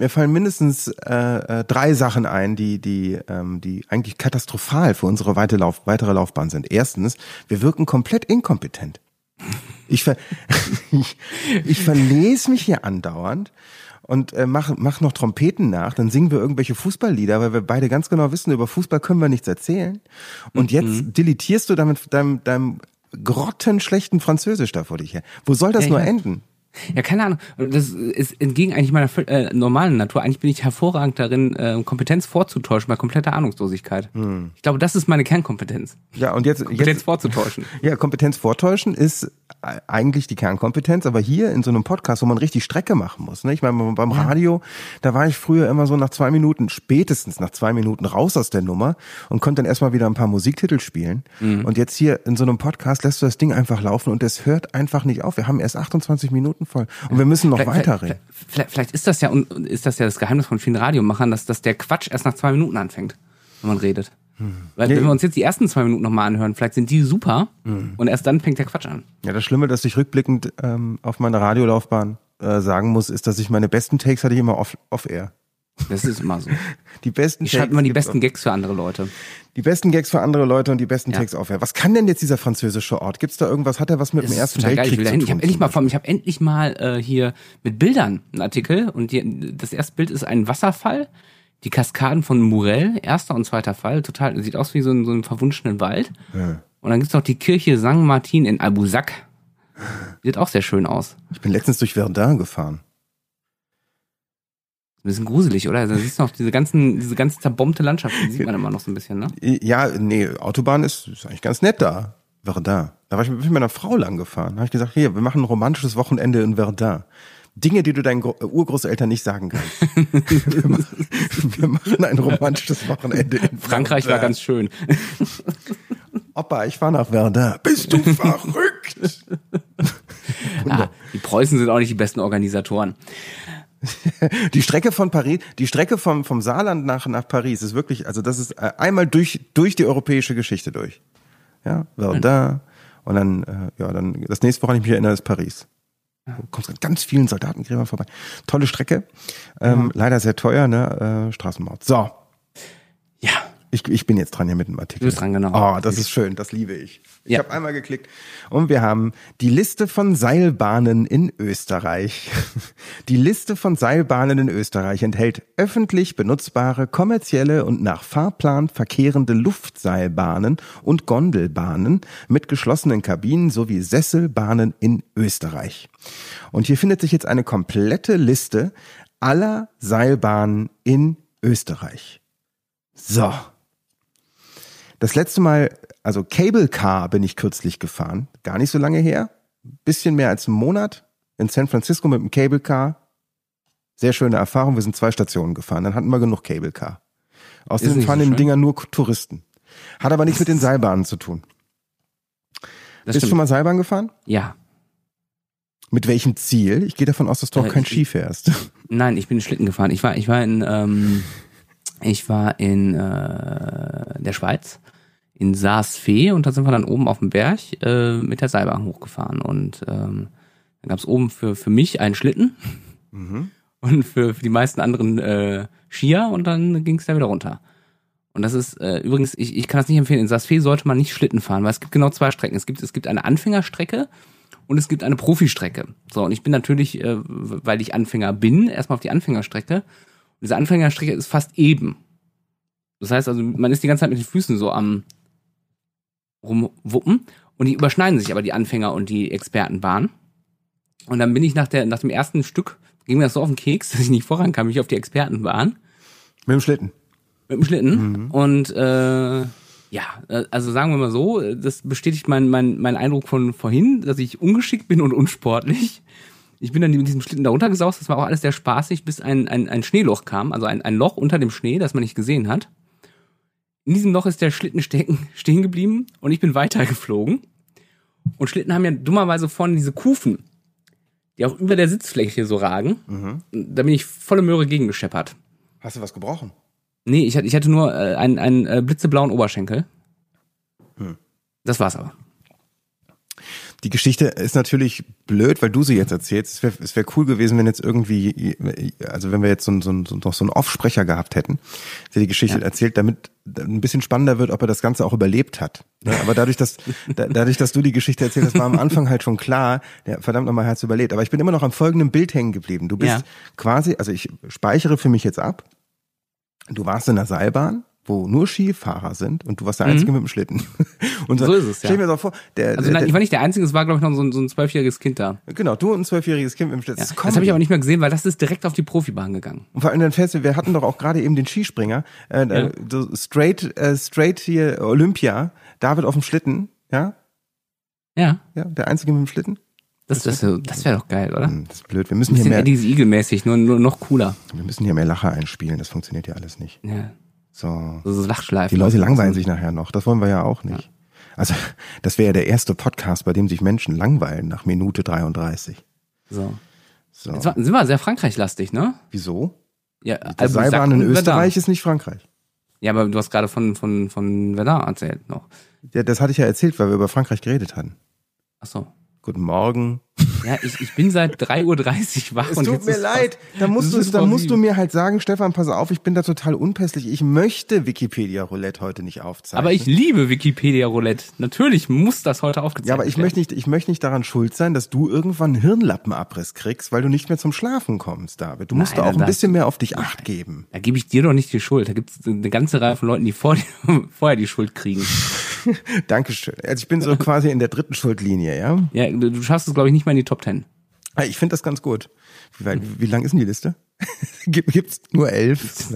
3 Sachen ein, die eigentlich katastrophal für unsere weitere Laufbahn sind. Erstens, wir wirken komplett inkompetent. Ich verlese mich hier andauernd und mach noch Trompeten nach, dann singen wir irgendwelche Fußballlieder, weil wir beide ganz genau wissen, über Fußball können wir nichts erzählen. Und jetzt deletierst du damit deinem grottenschlechten Französisch da vor dich her. Wo soll das nur enden? Ja, keine Ahnung. Das ist entgegen eigentlich meiner normalen Natur. Eigentlich bin ich hervorragend darin, Kompetenz vorzutäuschen bei kompletter Ahnungslosigkeit. Ich glaube, das ist meine Kernkompetenz. Ja, und jetzt Kompetenz vorzutäuschen. Ja, Kompetenz vortäuschen ist eigentlich die Kernkompetenz, aber hier in so einem Podcast, wo man richtig Strecke machen muss. Ne? Ich meine, beim Radio, da war ich früher immer so spätestens nach 2 Minuten raus aus der Nummer und konnte dann erstmal wieder ein paar Musiktitel spielen. Und jetzt hier in so einem Podcast lässt du das Ding einfach laufen und es hört einfach nicht auf. Wir haben erst 28 Minuten voll und wir müssen noch weiterreden. Vielleicht ist das ja das Geheimnis von vielen Radiomachern, dass der Quatsch erst nach 2 Minuten anfängt, wenn man redet. Weil wenn wir uns jetzt die ersten 2 Minuten nochmal anhören, vielleicht sind die super und erst dann fängt der Quatsch an. Ja, das Schlimme, dass ich rückblickend auf meine Radiolaufbahn sagen muss, ist, dass ich meine besten Takes hatte ich immer off-air. Das ist immer so. Ich schreibe immer die besten Gags für andere Leute. Die besten Gags für andere Leute und die besten Takes off-air. Was kann denn jetzt dieser französische Ort? Gibt's da irgendwas? Hat er was mit dem Ersten Weltkrieg zu tun? Ich habe endlich mal hier mit Bildern einen Artikel und das erste Bild ist ein Wasserfall. Die Kaskaden von Murel, erster und zweiter Fall, total, sieht aus wie so ein verwunschenen Wald. Ja. Und dann gibt's noch die Kirche St. Martin in Albusac. Sieht auch sehr schön aus. Ich bin letztens durch Verdun gefahren. Ein bisschen gruselig, oder? Da siehst du noch diese ganze zerbombte Landschaft, die sieht man immer noch so ein bisschen, ne? Ja, nee, Autobahn ist eigentlich ganz nett da. Verdun. Da war ich mit meiner Frau lang gefahren. Da habe ich gesagt, hier, wir machen ein romantisches Wochenende in Verdun. Dinge, die du deinen Urgroßeltern nicht sagen kannst. Wir machen ein romantisches Wochenende in Frankreich war ganz schön. Opa, ich fahr nach Verdun. Bist du verrückt? Die Preußen sind auch nicht die besten Organisatoren. Die Strecke von Paris, vom Saarland nach Paris ist wirklich, also das ist einmal durch die europäische Geschichte durch. Ja, Verdun. Und dann das nächste, woran ich mich erinnere, ist Paris. Du kommst an ganz vielen Soldatengräbern vorbei. Tolle Strecke. Leider sehr teuer, ne? Straßenmaut. So. Ja. Ich bin jetzt dran hier mit dem Artikel. Du bist dran, genau. Oh, das ist schön, das liebe ich. Ich habe einmal geklickt und wir haben die Liste von Seilbahnen in Österreich. Die Liste von Seilbahnen in Österreich enthält öffentlich benutzbare, kommerzielle und nach Fahrplan verkehrende Luftseilbahnen und Gondelbahnen mit geschlossenen Kabinen sowie Sesselbahnen in Österreich. Und hier findet sich jetzt eine komplette Liste aller Seilbahnen in Österreich. So. Das letzte Mal, also Cable Car bin ich kürzlich gefahren, gar nicht so lange her, bisschen mehr als einen Monat in San Francisco mit dem Cable Car. Sehr schöne Erfahrung, wir sind 2 Stationen gefahren, dann hatten wir genug Cable Car. Außerdem fahren in den Dingern nur Touristen. Hat aber nichts mit den Seilbahnen zu tun. Bist du schon mal Seilbahn gefahren? Ja. Mit welchem Ziel? Ich gehe davon aus, dass du auch kein Ski fährst. Nein, ich bin Schlitten gefahren. Ich war in der Schweiz, in Saas-Fee, und da sind wir dann oben auf dem Berg mit der Seilbahn hochgefahren. Und dann gab es oben für mich einen Schlitten und für die meisten anderen Skier, und dann ging es da wieder runter. Und das ist übrigens, ich kann das nicht empfehlen, in Saas-Fee sollte man nicht Schlitten fahren, weil es gibt genau 2 Strecken. Es gibt eine Anfängerstrecke und es gibt eine Profistrecke. So, und ich bin natürlich, weil ich Anfänger bin, erstmal auf die Anfängerstrecke. Und diese Anfängerstrecke ist fast eben. Das heißt also, man ist die ganze Zeit mit den Füßen so am rumwuppen, und die überschneiden sich aber, die Anfänger und die Expertenbahn. Und dann bin ich nach dem ersten Stück, ging mir das so auf den Keks, dass ich nicht vorankam, ich auf die Expertenbahn. Mit dem Schlitten. Mit dem Schlitten. Und also sagen wir mal so, das bestätigt mein Eindruck von vorhin, dass ich ungeschickt bin und unsportlich. Ich bin dann mit diesem Schlitten da runtergesaust, das war auch alles sehr spaßig, bis ein Schneeloch kam, also ein Loch unter dem Schnee, das man nicht gesehen hat. In diesem Loch ist der Schlitten stehen geblieben und ich bin weitergeflogen. Und Schlitten haben ja dummerweise vorne diese Kufen, die auch über der Sitzfläche so ragen. Da bin ich volle Möhre gegengescheppert. Hast du was gebrochen? Nee, ich hatte nur einen blitzeblauen Oberschenkel. Das war's aber. Die Geschichte ist natürlich blöd, weil du sie jetzt erzählst. Es wär cool gewesen, wenn jetzt irgendwie, also wenn wir jetzt noch so einen Offsprecher gehabt hätten, der die Geschichte erzählt, damit ein bisschen spannender wird, ob er das Ganze auch überlebt hat. Aber dadurch, dass du die Geschichte erzählt hast, war am Anfang halt schon klar, der verdammt nochmal hat's überlebt. Aber ich bin immer noch am folgenden Bild hängen geblieben. Du bist quasi, also ich speichere für mich jetzt ab, du warst in der Seilbahn, wo nur Skifahrer sind, und du warst der Einzige mit dem Schlitten. Und so ist es, stell mir doch vor, ich war nicht der Einzige, es war, glaube ich, noch so ein 12-jähriges Kind da. Genau, du und ein 12-jähriges Kind mit dem Schlitten. Ja, das habe ich aber nicht mehr gesehen, weil das ist direkt auf die Profibahn gegangen. Und vor allem dann fährst du, wir hatten doch auch gerade eben den Skispringer, so straight hier Olympia, David auf dem Schlitten, ja? Ja. Ja, der Einzige mit dem Schlitten. Das wäre doch geil, oder? Das ist blöd. Wir müssen hier mehr Eddie's Eagle-mäßig, nur noch cooler. Wir müssen hier mehr Lacher einspielen, das funktioniert ja alles nicht. Ja. So Lachschleifen. Die Leute langweilen sich nachher noch, das wollen wir ja auch nicht. Ja. Also, das wäre ja der erste Podcast, bei dem sich Menschen langweilen nach Minute 33. So. Jetzt sind wir sehr Frankreich-lastig, ne? Wieso? Ja, die Seilbahn in Österreich ist nicht Frankreich. Ja, aber du hast gerade von Verdun erzählt noch. Ja, das hatte ich ja erzählt, weil wir über Frankreich geredet hatten. Ach so. Guten Morgen. Ja, ich bin seit 3:30 Uhr wach. Es tut mir leid. Da musst du mir halt sagen, Stefan, pass auf, ich bin da total unpässlich. Ich möchte Wikipedia Roulette heute nicht aufzeichnen. Aber ich liebe Wikipedia Roulette. Natürlich muss das heute aufgezeichnet werden. Ja, aber ich möchte nicht daran schuld sein, dass du irgendwann einen Hirnlappenabriss kriegst, weil du nicht mehr zum Schlafen kommst, David. Du musst da auch ein bisschen mehr auf dich Acht geben. Da gebe ich dir doch nicht die Schuld. Da gibt es eine ganze Reihe von Leuten, die vorher die Schuld kriegen. Dankeschön. Also ich bin so quasi in der 3. Schuldlinie, ja? Ja, du schaffst es, glaube ich, nicht mal in die Top 10. Ich finde das ganz gut. Wie lang ist denn die Liste? Gibt's nur 11?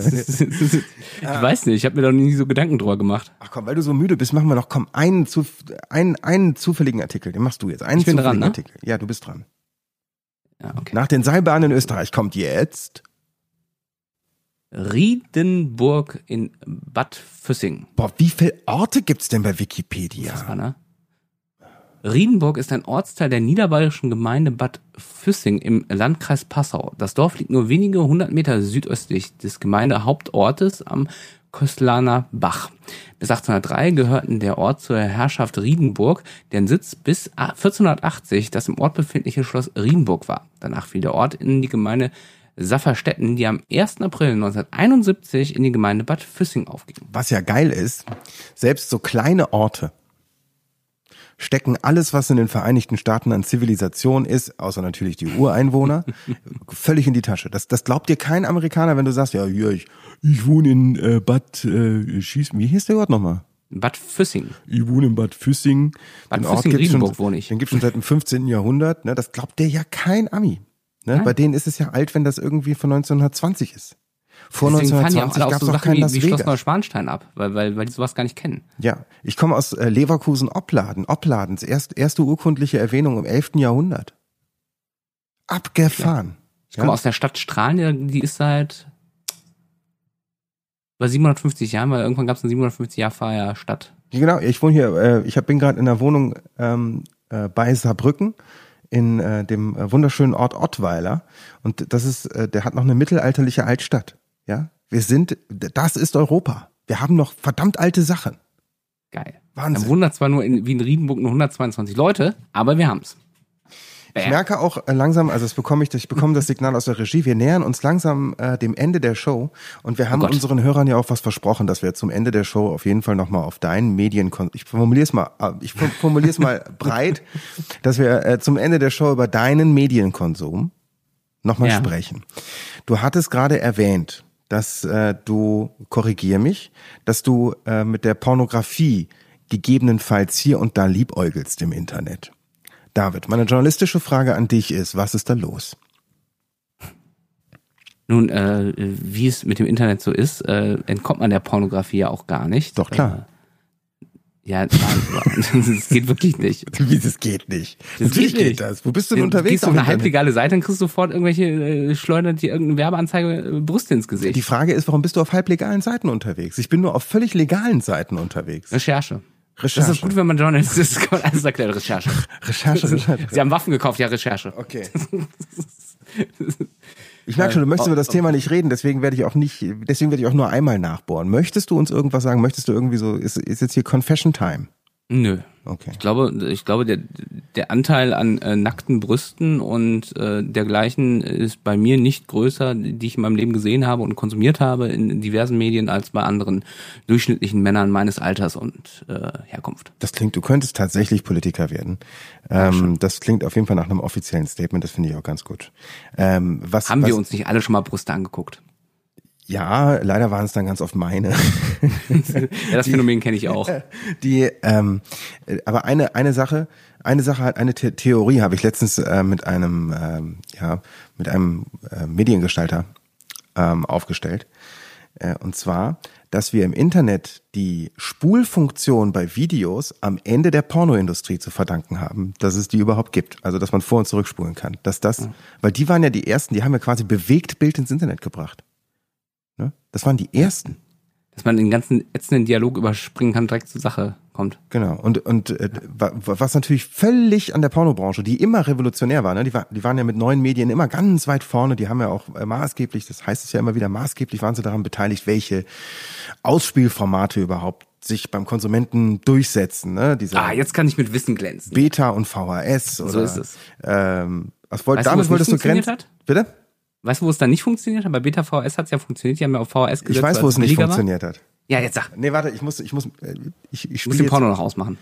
Ich weiß nicht, ich habe mir da noch nie so Gedanken drüber gemacht. Ach komm, weil du so müde bist, machen wir noch, einen zufälligen Artikel, den machst du jetzt. Ich bin dran, ne? Artikel. Ja, du bist dran. Ja, okay. Nach den Seilbahnen in Österreich kommt jetzt Riedenburg in Bad Füssing. Boah, wie viele Orte gibt's denn bei Wikipedia? Das war, ne? Riedenburg ist ein Ortsteil der niederbayerischen Gemeinde Bad Füssing im Landkreis Passau. Das Dorf liegt nur wenige 100 Meter südöstlich des Gemeindehauptortes am Köstlaner Bach. Bis 1803 gehörten der Ort zur Herrschaft Riedenburg, deren Sitz bis 1480 das im Ort befindliche Schloss Riedenburg war. Danach fiel der Ort in die Gemeinde Safferstätten, die am 1. April 1971 in die Gemeinde Bad Füssing aufgingen. Was ja geil ist, selbst so kleine Orte stecken alles, was in den Vereinigten Staaten an Zivilisation ist, außer natürlich die Ureinwohner, völlig in die Tasche. Das glaubt dir kein Amerikaner, wenn du sagst, ja, hier, ich wohne in Bad wie hieß der Ort nochmal? Bad Füssing. Ich wohne in Bad Füssing. Bad Füssing-Riedenburg wohne ich. Den gibt es schon seit dem 15. Jahrhundert. Ne? Das glaubt dir ja kein Ami. Ne? Bei denen ist es ja alt, wenn das irgendwie von 1920 ist. Vor Deswegen 1920 gab es auch so Sachen wie Schloss Neuschwanstein ab, weil die sowas gar nicht kennen. Ja, ich komme aus Leverkusen-Opladen. Opladens erste urkundliche Erwähnung im 11. Jahrhundert. Abgefahren. Ich komme aus der Stadt Strahlen, die ist seit 750 Jahren, weil irgendwann gab es eine 750-Jahr-Feier Stadt. Genau, ich wohne hier, bin gerade in einer Wohnung bei Saarbrücken in dem wunderschönen Ort Ottweiler und das ist, der hat noch eine mittelalterliche Altstadt. Ja, das ist Europa. Wir haben noch verdammt alte Sachen. Geil. Wahnsinn. Man wundert zwar nur wie in Riedenburg nur 122 Leute, aber wir haben's. Ich merke auch langsam, also ich bekomme das Signal aus der Regie, wir nähern uns langsam dem Ende der Show und wir haben unseren Hörern ja auch was versprochen, dass wir zum Ende der Show auf jeden Fall nochmal auf deinen ich formuliere es mal breit, dass wir zum Ende der Show über deinen Medienkonsum nochmal sprechen. Du hattest gerade erwähnt, dass korrigier mich, dass du mit der Pornografie gegebenenfalls hier und da liebäugelst im Internet. David, meine journalistische Frage an dich ist, was ist da los? Nun, wie es mit dem Internet so ist, entkommt man der Pornografie ja auch gar nicht. Doch, klar. Das geht wirklich nicht. Wie, das geht nicht? Natürlich geht das. Wo bist du denn unterwegs? Du gehst auf eine halblegale Seite, dann kriegst du sofort irgendwelche schleudert dir irgendeine Werbeanzeige Brüste ins Gesicht. Die Frage ist, warum bist du auf halblegalen Seiten unterwegs? Ich bin nur auf völlig legalen Seiten unterwegs. Recherche. Das ist gut, wenn man Journalist ist, kann man alles erklären. Recherche. Sie haben Waffen gekauft, ja, Recherche. Okay. Ich merke schon, du möchtest über das Thema nicht reden, deswegen werde ich auch nur einmal nachbohren. Möchtest du uns irgendwas sagen? Möchtest du irgendwie so, ist jetzt hier Confession Time? Nö. Okay. Ich glaube, der Anteil an nackten Brüsten und dergleichen ist bei mir nicht größer, die ich in meinem Leben gesehen habe und konsumiert habe in diversen Medien, als bei anderen durchschnittlichen Männern meines Alters und Herkunft. Das klingt, du könntest tatsächlich Politiker werden. Das klingt auf jeden Fall nach einem offiziellen Statement, das finde ich auch ganz gut. Haben wir uns nicht alle schon mal Brüste angeguckt? Ja, leider waren es dann ganz oft meine. Ja, das Phänomen kenne ich auch. Aber eine Sache, eine Theorie habe ich letztens mit einem Mediengestalter aufgestellt. Und zwar, dass wir im Internet die Spulfunktion bei Videos am Ende der Pornoindustrie zu verdanken haben, dass es die überhaupt gibt. Also, dass man vor- und zurückspulen kann. Weil die waren ja die ersten, die haben ja quasi bewegt Bild ins Internet gebracht. Ne? Das waren die ersten. Dass man den ganzen ätzenden Dialog überspringen kann, direkt zur Sache kommt. Genau. Und was natürlich völlig an der Pornobranche, die immer revolutionär war, ne? Die waren ja mit neuen Medien immer ganz weit vorne, die haben ja auch maßgeblich, das heißt es ja immer wieder, maßgeblich waren sie daran beteiligt, welche Ausspielformate überhaupt sich beim Konsumenten durchsetzen. Ne? Jetzt kann ich mit Wissen glänzen. Beta und VHS. Oder, so ist es. Damit wolltest du grenzen. Bitte? Weißt du, wo es dann nicht funktioniert hat? Bei Beta VHS hat es ja funktioniert. Die haben ja auf VHS gesetzt. Ich weiß, wo es nicht funktioniert hat. Ja, jetzt sag. Nee, warte, ich muss den Porno noch ausmachen.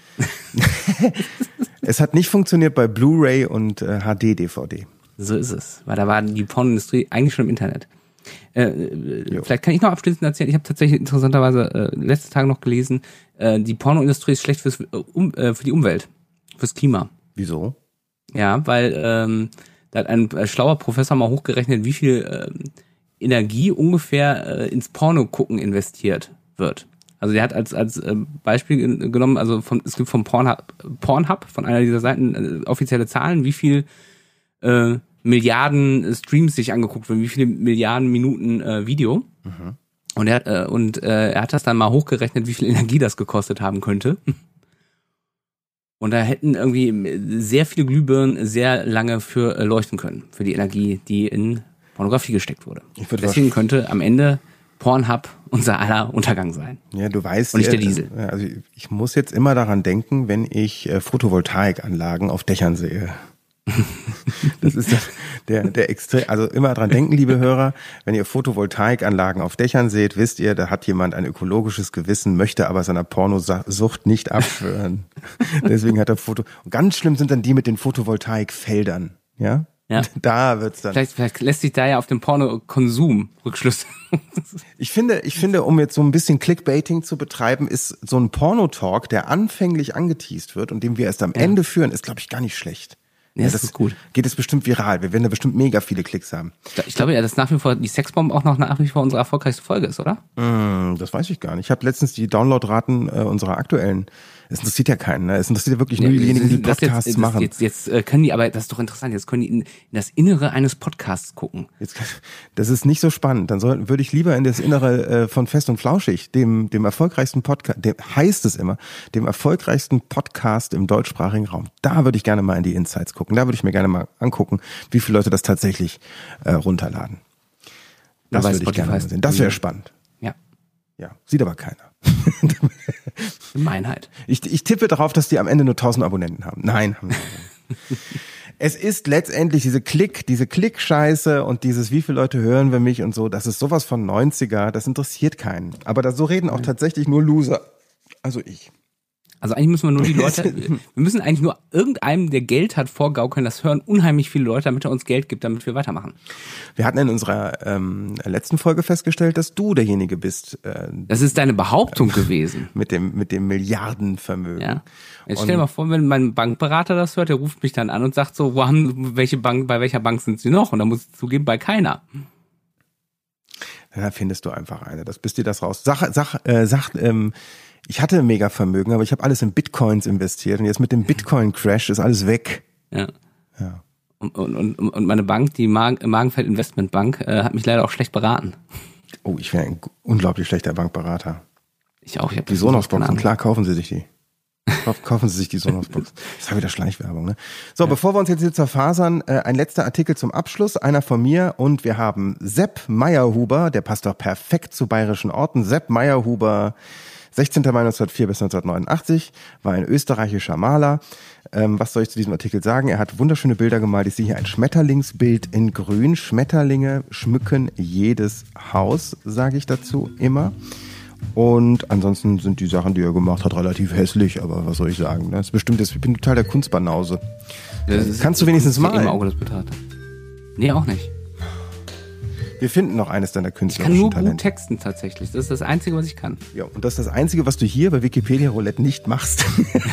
Es hat nicht funktioniert bei Blu-ray und HD-DVD. So ist es. Weil da war die Pornoindustrie eigentlich schon im Internet. Vielleicht kann ich noch abschließend erzählen. Ich habe tatsächlich interessanterweise letzte Tage noch gelesen, die Pornoindustrie ist schlecht für die Umwelt, fürs Klima. Wieso? Ja, weil da hat ein schlauer Professor mal hochgerechnet, wie viel Energie ungefähr ins Porno-Gucken investiert wird. Also der hat als Beispiel genommen, also es gibt vom Pornhub von einer dieser Seiten offizielle Zahlen, wie viel Milliarden Streams sich angeguckt werden, wie viele Milliarden Minuten Video. Mhm. Und er hat das dann mal hochgerechnet, wie viel Energie das gekostet haben könnte. Und da hätten irgendwie sehr viele Glühbirnen sehr lange für leuchten können, für die Energie, die in Pornografie gesteckt wurde. Deswegen könnte am Ende Pornhub unser aller Untergang sein. Ja, du weißt. Und nicht der Diesel. Also ich muss jetzt immer daran denken, wenn ich Photovoltaikanlagen auf Dächern sehe. Das ist der extrem, also immer dran denken, liebe Hörer, wenn ihr Photovoltaikanlagen auf Dächern seht, wisst ihr, da hat jemand ein ökologisches Gewissen, möchte aber seiner Pornosucht nicht abschwören. Deswegen hat er Und ganz schlimm sind dann die mit den Photovoltaikfeldern, ja? Ja. Da wird's dann. Vielleicht lässt sich da ja auf den Pornokonsum Rückschlüsse. Ich finde, um jetzt so ein bisschen Clickbaiting zu betreiben, ist so ein Pornotalk, der anfänglich angeteast wird und den wir erst am Ende führen, ist, glaube ich, gar nicht schlecht. Ja, das ist gut. Geht es bestimmt viral. Wir werden da bestimmt mega viele Klicks haben. Ich glaube ja, dass nach wie vor die Sexbomb auch noch nach wie vor unsere erfolgreichste Folge ist, oder? Das weiß ich gar nicht. Ich habe letztens die Downloadraten unserer aktuellen. Es interessiert ja keinen. Ne? Es interessiert ja wirklich nur diejenigen, die Podcasts machen. Jetzt können die, aber das ist doch interessant, jetzt können die in das Innere eines Podcasts gucken. Das ist nicht so spannend. Dann würde ich lieber in das Innere von Fest und Flauschig, dem erfolgreichsten Podcast, heißt es immer, dem erfolgreichsten Podcast im deutschsprachigen Raum. Da würde ich gerne mal in die Insights gucken. Da würde ich mir gerne mal angucken, wie viele Leute das tatsächlich runterladen. Das würde ich gerne mal sehen. Das wäre spannend. Ja, sieht aber keiner. Gemeinheit. Ich tippe darauf, dass die am Ende nur 1000 Abonnenten haben. Nein, haben wir nicht. Es ist letztendlich diese Klick-Scheiße und dieses, wie viele Leute hören wir mich und so, das ist sowas von 90er, das interessiert keinen. Aber so reden auch tatsächlich nur Loser. Also ich. Also eigentlich müssen wir nur die Leute, wir müssen eigentlich nur irgendeinem, der Geld hat, vorgaukeln, das hören unheimlich viele Leute, damit er uns Geld gibt, damit wir weitermachen. Wir hatten in unserer letzten Folge festgestellt, dass du derjenige bist. Das ist deine Behauptung gewesen. Mit dem Milliardenvermögen. Ja. Jetzt stell dir mal vor, wenn mein Bankberater das hört, der ruft mich dann an und sagt so, bei welcher Bank sind Sie noch? Und dann muss ich zugeben, bei keiner. Dann findest du einfach eine. Das bist dir das raus. Ich hatte mega Vermögen, aber ich habe alles in Bitcoins investiert und jetzt mit dem Bitcoin-Crash ist alles weg. Ja. Und meine Bank, die Magenfeld Investmentbank, hat mich leider auch schlecht beraten. Oh, ich wäre ein unglaublich schlechter Bankberater. Ich auch. Ich habe die Sonos-Boxen, klar, kaufen Sie sich die. Kaufen Sie sich die Sonos-Box. Das war wieder Schleichwerbung, ne? So, bevor wir uns jetzt hier zerfasern, ein letzter Artikel zum Abschluss, einer von mir, und wir haben Sepp Meyerhuber, der passt doch perfekt zu bayerischen Orten. Sepp Meyerhuber, 16. Mai 1904 bis 1989, war ein österreichischer Maler. Was soll ich zu diesem Artikel sagen? Er hat wunderschöne Bilder gemalt. Ich sehe hier ein Schmetterlingsbild in Grün. Schmetterlinge schmücken jedes Haus, sage ich dazu immer. Und ansonsten sind die Sachen, die er gemacht hat, relativ hässlich, aber was soll ich sagen? Das ist bestimmt, ich bin total der Kunstbanause. Kannst du wenigstens malen? Im Auge des Betrachters. Nee, auch nicht. Wir finden noch eines deiner künstlerischen Talente. Ich kann nur gut texten tatsächlich. Das ist das Einzige, was ich kann. Ja, und das ist das Einzige, was du hier bei Wikipedia Roulette nicht machst.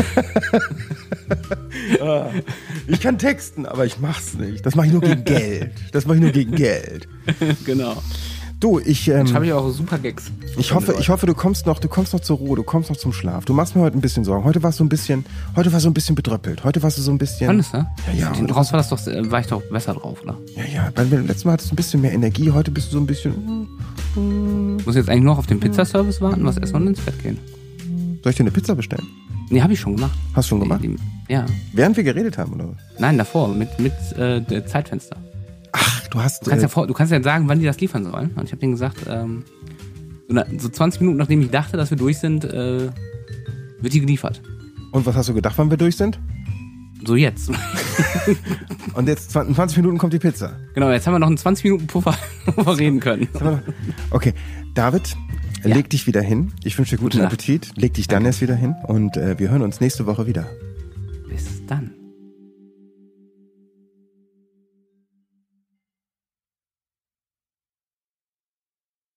Ich kann texten, aber ich mach's nicht. Das mache ich nur gegen Geld. Genau. Du, ich habe ich auch super Gags. Ich hoffe, du kommst noch zur Ruhe, du kommst noch zum Schlaf. Du machst mir heute ein bisschen Sorgen. Heute war so ein bisschen bedröppelt. Heute warst du so ein bisschen. Fandest du? Ja. Draußen war ich doch besser drauf, oder? Ja. Beim letzten Mal hattest du ein bisschen mehr Energie. Heute bist du so ein bisschen. Muss jetzt eigentlich nur noch auf den Pizzaservice warten, was erstmal ins Bett gehen. Soll ich dir eine Pizza bestellen? Nee, habe ich schon gemacht. Hast du schon gemacht? Ja. Während wir geredet haben, oder? Nein, davor mit der Zeitfenster. Ach, du kannst ja sagen, wann die das liefern sollen. Und ich habe denen gesagt, so 20 Minuten nachdem ich dachte, dass wir durch sind, wird die geliefert. Und was hast du gedacht, wann wir durch sind? So jetzt. Und jetzt in 20 Minuten kommt die Pizza. Genau, jetzt haben wir noch einen 20 Minuten Puffer, wo wir reden können. Okay, David, leg dich wieder hin. Ich wünsche dir guten Appetit. Leg dich dann erst wieder hin und wir hören uns nächste Woche wieder. Bis dann.